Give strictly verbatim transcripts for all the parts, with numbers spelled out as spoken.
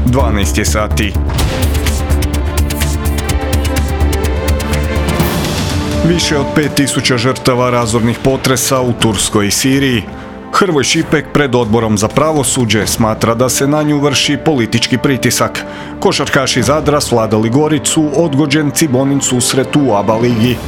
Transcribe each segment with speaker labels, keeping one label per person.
Speaker 1: dvanaest je sati. Više od pet tisuća žrtava razornih potresa u Turskoj i Siriji. Hrvoj Šipek pred Odborom za pravosuđe smatra da se na nju vrši politički pritisak. Košarkaši Zadra svladali Goricu, odgođen Cibonin susret u A B A ligi.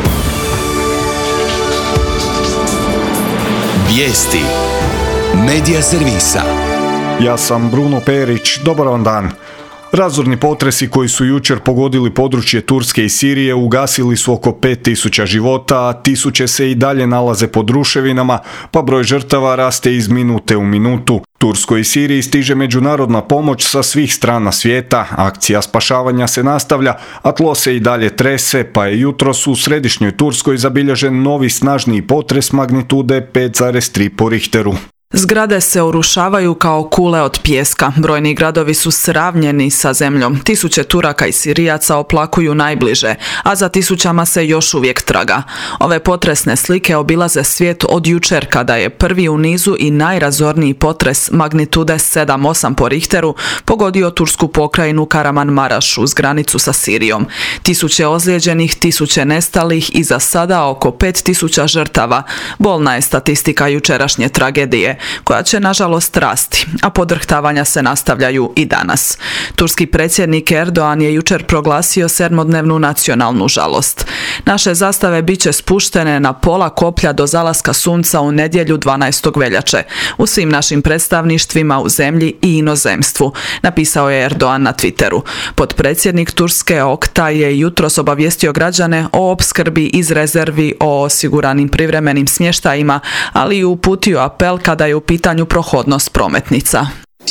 Speaker 2: Vijesti Medija servisa.
Speaker 1: Ja sam Bruno Perić, dobar vam dan. Razorni potresi koji su jučer pogodili područje Turske i Sirije ugasili su oko pet tisuća života, a tisuće se i dalje nalaze pod ruševinama, pa broj žrtava raste iz minute u minutu. Turskoj i Siriji stiže međunarodna pomoć sa svih strana svijeta, akcija spašavanja se nastavlja, a tlo se i dalje trese, pa je jutros u središnjoj Turskoj zabilježen novi snažniji potres magnitude pet zarez tri po Richteru.
Speaker 3: Zgrade se urušavaju kao kule od pijeska. Brojni gradovi su sravnjeni sa zemljom. Tisuće Turaka i Sirijaca oplakuju najbliže, a za tisućama se još uvijek traga. Ove potresne slike obilaze svijet od jučer kada je prvi u nizu i najrazorniji potres magnitude sedam osam po Richteru pogodio tursku pokrajinu Karaman-Maraš uz granicu sa Sirijom. Tisuće ozlijeđenih, tisuće nestalih i za sada oko pet tisuća žrtava. Bolna je statistika jučerašnje tragedije, koja će nažalost rasti, a podrhtavanja se nastavljaju i danas. Turski predsjednik Erdogan je jučer proglasio sedmodnevnu nacionalnu žalost. Naše zastave bit će spuštene na pola koplja do zalaska sunca u nedjelju dvanaestog veljače u svim našim predstavništvima u zemlji i inozemstvu, napisao je Erdogan na Twitteru. Potpredsjednik Turske Oktay je jutros obavijestio građane o opskrbi iz rezervi, o osiguranim privremenim smještajima, ali i uputio apel kada je u pitanju prohodnost prometnica.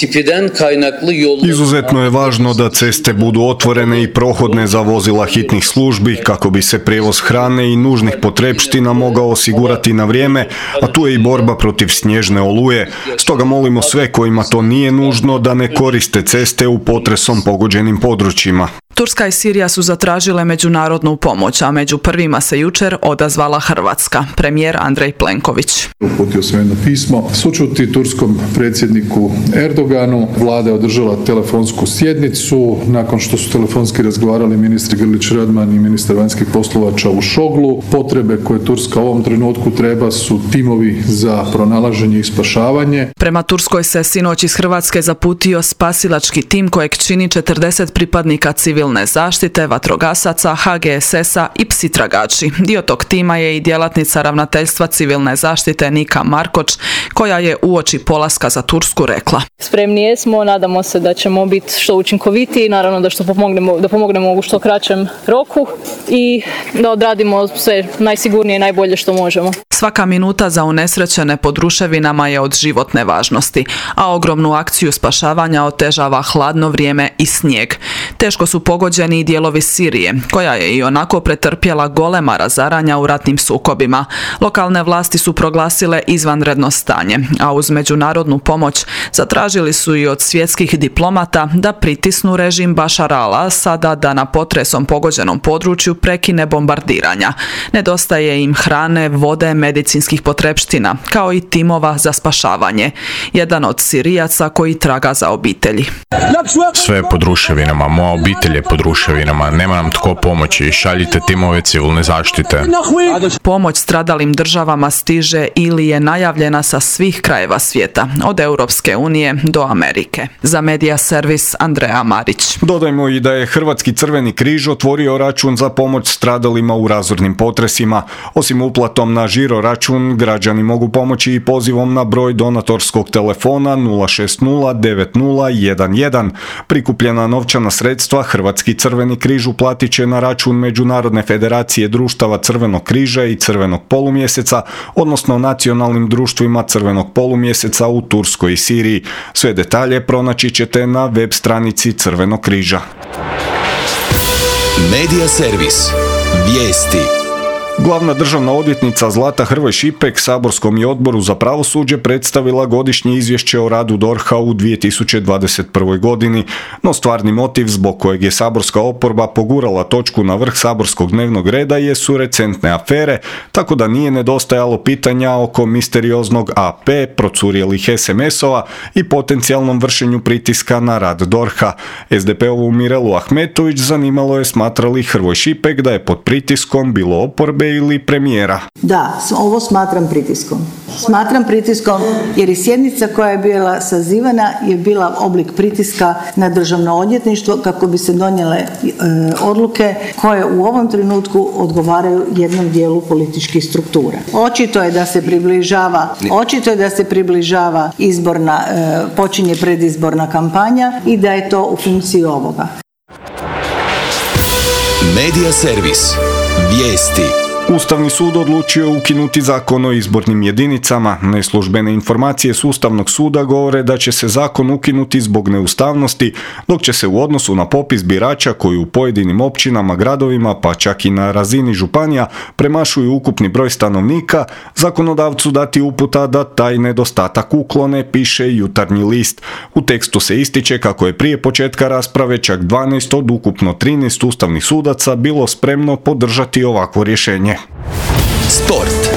Speaker 1: Izuzetno je važno da ceste budu otvorene i prohodne za vozila hitnih službi kako bi se prijevoz hrane i nužnih potrepština mogao osigurati na vrijeme, a tu je i borba protiv snježne oluje. Stoga molimo sve kojima to nije nužno da ne koriste ceste u potresom pogođenim područjima.
Speaker 3: Turska i Sirija su zatražile međunarodnu pomoć, a među prvima se jučer odazvala Hrvatska. Premijer Andrej Plenković.
Speaker 4: Uputio sam jedno pismo sućuti turskom predsjedniku Erdoganu. Vlada je održala telefonsku sjednicu nakon što su telefonski razgovarali ministri Grlić Radman i ministar vanjskih poslova Čavuşoglu. Potrebe koje Turska u ovom trenutku treba su timovi za pronalaženje i spašavanje.
Speaker 3: Prema Turskoj se sinoć iz Hrvatske zaputio spasilački tim kojeg čini četrdeset pripadnika civilne zaštite, vatrogasaca, H G S S-a i psi tragači. Dio tog tima je i djelatnica ravnateljstva civilne zaštite Nika Markoč, koja je uoči polaska za Tursku rekla:
Speaker 5: Spremni jesmo, nadamo se da ćemo biti što učinkovitiji, naravno da što pomognemo, da pomognemo u što kraćem roku i da odradimo sve najsigurnije i najbolje što možemo.
Speaker 3: Svaka minuta za unesrećene pod ruševinama je od životne važnosti, a ogromnu akciju spašavanja otežava hladno vrijeme i snijeg. Teško su pogođeni i dijelovi Sirije, koja je i onako pretrpjela golema razaranja u ratnim sukobima. Lokalne vlasti su proglasile izvanredno stanje, a uz međunarodnu pomoć zatražili su i od svjetskih diplomata da pritisnu režim Bašara al-Asada da na potresom pogođenom području prekine bombardiranja. Nedostaje im hrane, vode, medicinskih potrepština, kao i timova za spašavanje. Jedan od Sirijaca koji traga za obitelji.
Speaker 6: Sve je pod ruševinama, moja obitelj je pod ruševinama, nema nam tko pomoći, šaljite timove civilne zaštite.
Speaker 3: Pomoć stradalim državama stiže ili je najavljena sa svih krajeva svijeta, od Europske unije do Amerike. Za Medija servis Andreja Marić.
Speaker 1: Dodajmo i da je Hrvatski crveni križ otvorio račun za pomoć stradalima u razornim potresima. Osim uplatom na žiro račun, građani mogu pomoći i pozivom na broj donatorskog telefona nula šest nula devet nula jedan jedan. Prikupljena novčana sredstva Hrvatski crveni križ uplatit će na račun Međunarodne federacije društava Crvenog križa i Crvenog polumjeseca, odnosno nacionalnim društvima Crvenog polumjeseca u Turskoj i Siriji. Sve detalje pronaći ćete na web stranici Crvenog križa.
Speaker 2: Medija servis. Vijesti.
Speaker 1: Glavna državna odvjetnica Zlata Hrvoj Šipek saborskom je odboru za pravosuđe predstavila godišnje izvješće o radu D O R H-a u dvije tisuće dvadeset prvoj. godini, no stvarni motiv zbog kojeg je saborska oporba pogurala točku na vrh saborskog dnevnog reda jesu recentne afere, tako da nije nedostajalo pitanja oko misterioznog A P, procurjelih es em es-ova i potencijalnom vršenju pritiska na rad D O R H-a. es de pe-ovu Mirelu Ahmetović zanimalo je smatra li Hrvoj Šipek da je pod pritiskom bilo oporbe ili premijera.
Speaker 7: Da, ovo smatram pritiskom. Smatram pritiskom jer i sjednica koja je bila sazivana je bila oblik pritiska na državno odvjetništvo kako bi se donijele e, odluke koje u ovom trenutku odgovaraju jednom dijelu političkih struktura. Očito je da se približava, očito je da se približava izborna, e, počinje predizborna kampanja i da je to u funkciji ovoga.
Speaker 2: Medija servis. Vijesti.
Speaker 1: Ustavni sud odlučio ukinuti zakon o izbornim jedinicama. Neslužbene informacije s Ustavnog suda govore da će se zakon ukinuti zbog neustavnosti, dok će se u odnosu na popis birača koji u pojedinim općinama, gradovima, pa čak i na razini županija premašuju ukupni broj stanovnika, zakonodavcu dati uputa da taj nedostatak uklone, piše Jutarnji list. U tekstu se ističe kako je prije početka rasprave čak dvanaest od ukupno trinaest ustavnih sudaca bilo spremno podržati ovakvo rješenje.
Speaker 2: Sport.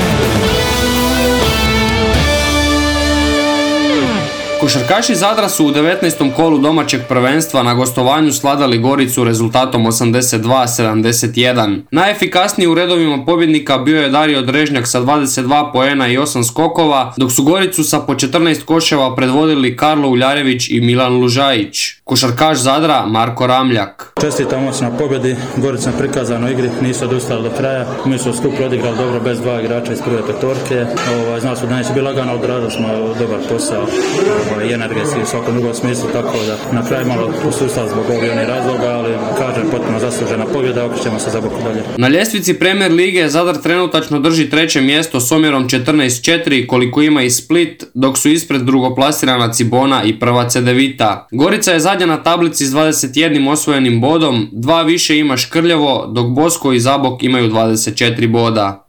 Speaker 8: Košarkaši Zadra su u devetnaestom kolu domaćeg prvenstva na gostovanju sladali Goricu rezultatom osamdeset dva sedamdeset jedan. Najefikasniji u redovima pobjednika bio je Dario Drežnjak sa dvadeset dva poena i osam skokova, dok su Goricu sa po četrnaest koševa predvodili Karlo Uljarević i Milan Lužajić. Košarkaš Zadra Marko Ramljak.
Speaker 9: Čestitamo se na pobjedi, Gorica na prikazanoj igri, nisu odustali do kraja. Mi smo skup odigrali dobro bez dva igrača iz prve petorke. Ovaj, znali smo da neće biti lagano, odradili smo dobar posao i energetski u svakom drugom smislu, tako da na kraju malo posustali zbog ovih onih razloga, ali kažem potpuno zaslužena pobjeda, okrećemo se za bok dalje.
Speaker 8: Na ljestvici Premier lige Zadar trenutačno drži treće mjesto s omjerom četrnaest četiri koliko ima i Split, dok su ispred drugoplasirana Cibona i prva Cedevita. Gorica je zadnja na tablici s dvadeset jednim osvojenim bodom, dva više ima Škrljevo, dok Bosko i Zabok imaju dvadeset četiri boda.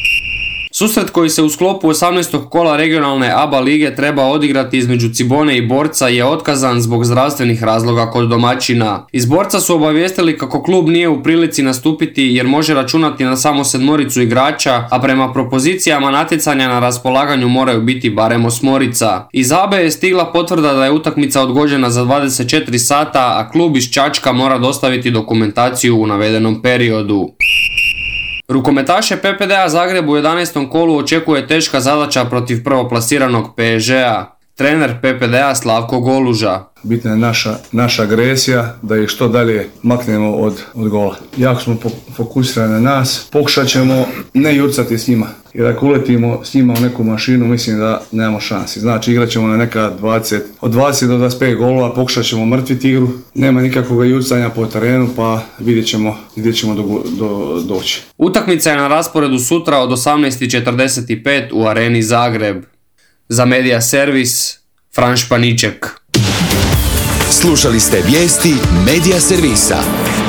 Speaker 8: Susret koji se u sklopu osamnaestog kola regionalne A B A lige treba odigrati između Cibone i Borca je otkazan zbog zdravstvenih razloga kod domaćina. Iz Borca su obavijestili kako klub nije u prilici nastupiti jer može računati na samo sedmoricu igrača, a prema propozicijama natjecanja na raspolaganju moraju biti barem osmorica. Iz A B A je stigla potvrda da je utakmica odgođena za dvadeset četiri sata, a klub iz Čačka mora dostaviti dokumentaciju u navedenom periodu. Rukometaše P P D-a Zagreb u jedanaestom kolu očekuje teška zadaća protiv prvoplasiranog P S G-a. Trener P P D-a Slavko Goluža.
Speaker 10: Bitna je naša, naša agresija, da ih što dalje maknemo od, od gola. Jako smo fokusirani na nas, pokušat ćemo ne jurcati s njima. Jer ako uletimo s njima u neku mašinu, mislim da nemamo šansi. Znači igrat ćemo na neka dvadeset, od dvadeset do dvadeset pet golova, pokušat ćemo mrtviti igru. Nema nikakvog jurcanja po terenu, pa vidjet ćemo gdje ćemo do, do, doći.
Speaker 8: Utakmica je na rasporedu sutra od osamnaest i četrdeset pet u Areni Zagreb. Za Medija servis, Fran Španiček.
Speaker 2: Slušali ste vijesti Medija servisa.